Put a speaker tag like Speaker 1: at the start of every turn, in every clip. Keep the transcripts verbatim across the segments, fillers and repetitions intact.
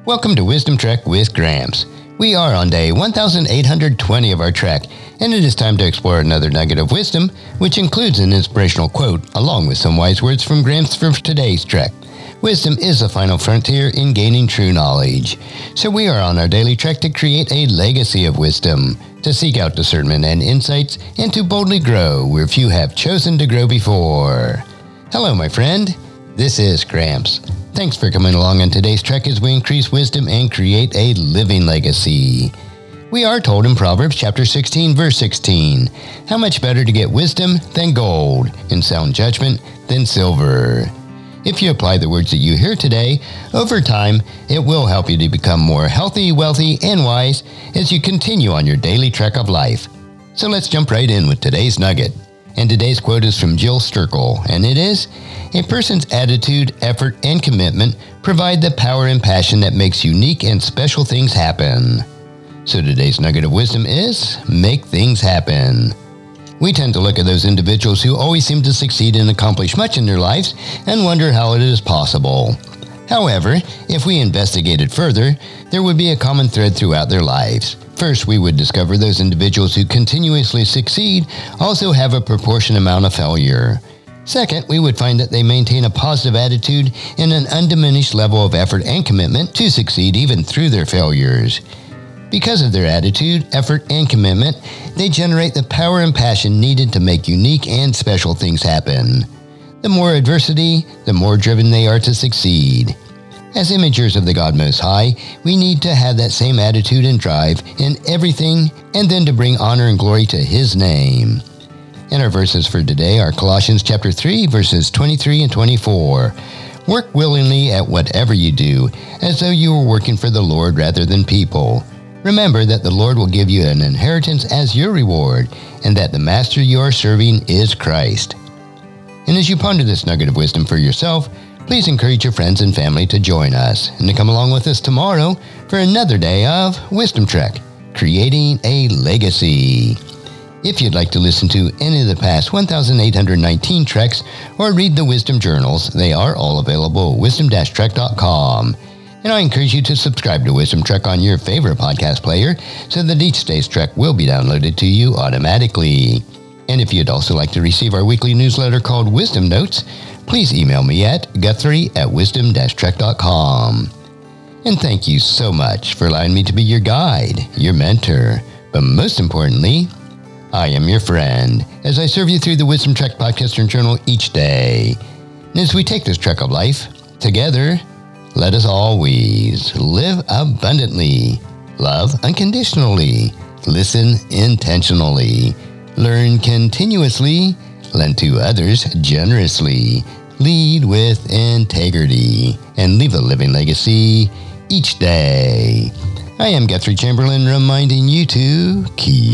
Speaker 1: Welcome to Wisdom Trek with Gramps. We are on day one thousand eight hundred twenty of our trek, and it is time to explore another nugget of wisdom, which includes an inspirational quote, along with some wise words from Gramps for today's trek. Wisdom is the final frontier in gaining true knowledge. So we are on our daily trek to create a legacy of wisdom, to seek out discernment and insights, and to boldly grow where few have chosen to grow before. Hello, my friend. This is Gramps. Thanks for coming along on today's trek as we increase wisdom and create a living legacy. We are told in Proverbs chapter sixteen, verse sixteen, how much better to get wisdom than gold, and sound judgment than silver. If you apply the words that you hear today, over time, it will help you to become more healthy, wealthy, and wise as you continue on your daily trek of life. So let's jump right in with today's nugget. And today's quote is from Jill Sterkel, and it is, "A person's attitude, effort, and commitment provide the power and passion that makes unique and special things happen." So today's nugget of wisdom is, make things happen. We tend to look at those individuals who always seem to succeed and accomplish much in their lives and wonder how it is possible. However, if we investigated further, there would be a common thread throughout their lives. First, we would discover those individuals who continuously succeed also have a proportionate amount of failure. Second, we would find that they maintain a positive attitude and an undiminished level of effort and commitment to succeed even through their failures. Because of their attitude, effort, and commitment, they generate the power and passion needed to make unique and special things happen. The more adversity, the more driven they are to succeed. As imagers of the God Most High, we need to have that same attitude and drive in everything, and then to bring honor and glory to His name. And our verses for today are Colossians chapter three, verses twenty-three and twenty-four. Work willingly at whatever you do, as though you were working for the Lord rather than people. Remember that the Lord will give you an inheritance as your reward, and that the master you are serving is Christ. And as you ponder this nugget of wisdom for yourself, please encourage your friends and family to join us and to come along with us tomorrow for another day of Wisdom Trek, creating a legacy. If you'd like to listen to any of the past one thousand eight hundred nineteen treks or read the Wisdom Journals, they are all available at wisdom dash trek dot com. And I encourage you to subscribe to Wisdom Trek on your favorite podcast player so that each day's trek will be downloaded to you automatically. And if you'd also like to receive our weekly newsletter called Wisdom Notes, please email me at guthrie at wisdom dash trek dot com. And thank you so much for allowing me to be your guide, your mentor, but most importantly, I am your friend as I serve you through the Wisdom Trek podcast and journal each day. And as we take this trek of life together, let us always live abundantly, love unconditionally, listen intentionally, learn continuously, lend to others generously, lead with integrity, and leave a living legacy each day. I am Guthrie Chamberlain, reminding you to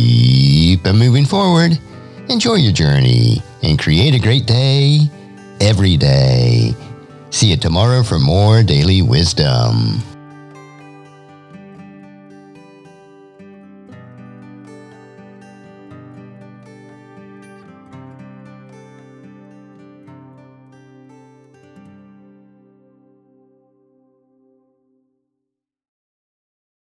Speaker 1: keep moving forward, enjoy your journey, and create a great day every day. See you tomorrow for more daily wisdom.